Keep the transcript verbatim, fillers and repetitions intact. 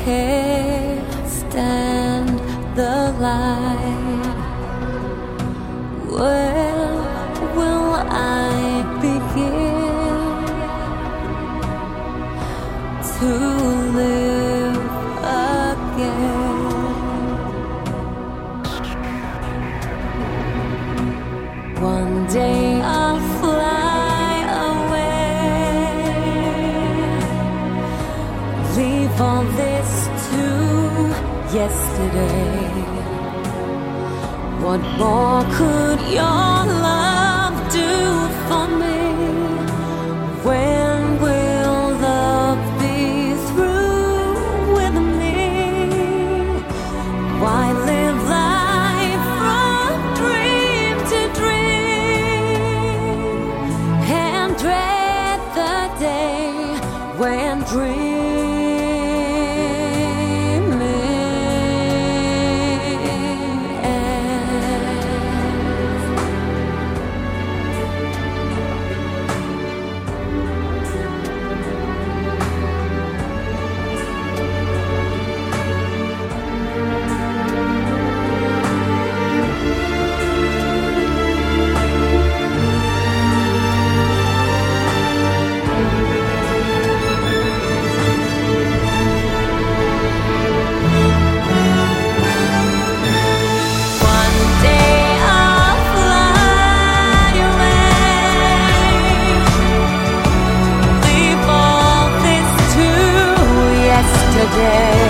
can't stand the light. When will I begin to live again? One day I'll fly away, leave all this to yesterday. What more could your love do for me? When will love be through with me? Why live life from dream to dream and dread the day when dreams today.